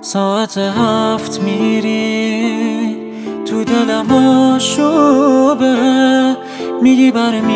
ساعت 7 میری تو دلم آشوبه، میگی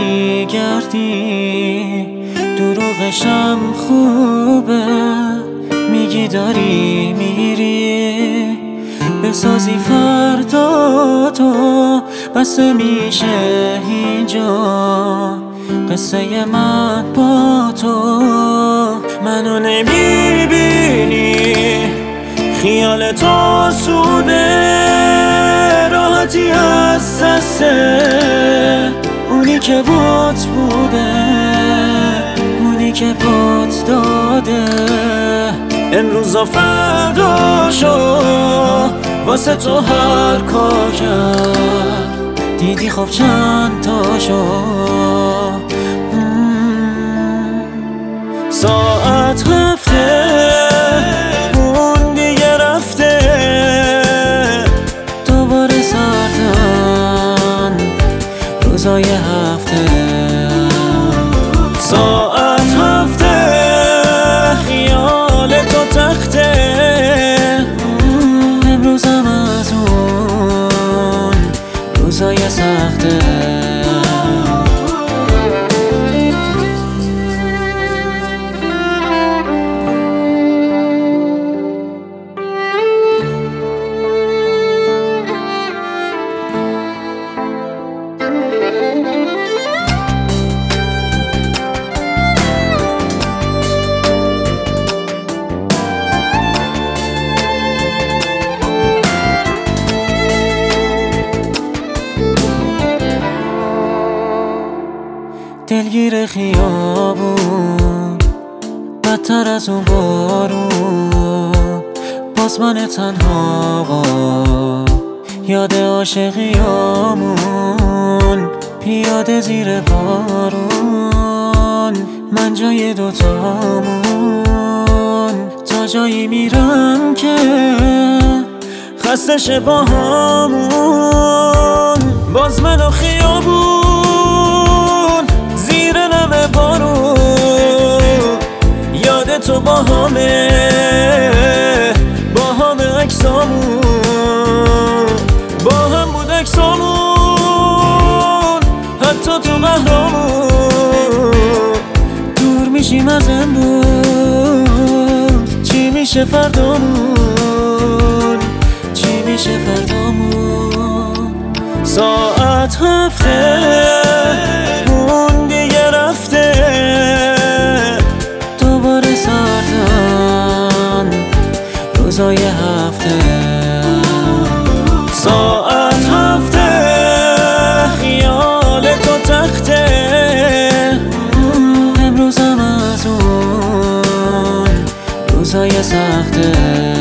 برمیگردی دروغشم خوبه، میگی داری میری بسازی فردا تو، بسه میشه اینجا قصه من با تو. منو نمیبینی خیال تو سوده، راحتی از دسته اونی که بات بوده، اونی که بات داده. امروز و فرداشو واسه تو هر کار کرد، دیدی خب چند تاشو. ساعت رفته اون دیگه رفته، دوباره سردن روزای هفته. ساعت رفته خیال تو تخته، امروزم از اون روزای سخته. دلگیر خیابون بدتر از اون بارون، باز من تنها یاد عاشقیامون، پیاده زیر بارون من جای دوتامون. تا جایی میرم که خسته شه باهامون، باز من و خیابون زیر نم بارون. یاد تو باهامه عکسامون، با هم بود عکسامون حتی تو قهرامون. دور میشیم از امروز، چی میشه فردامون، چی میشه فردامون. ساعت هفته اون دیگه رفته، دوباره سردن روزای هفته. ساعت هفته خیال تو تخته، امروزم از اون روزای سخته.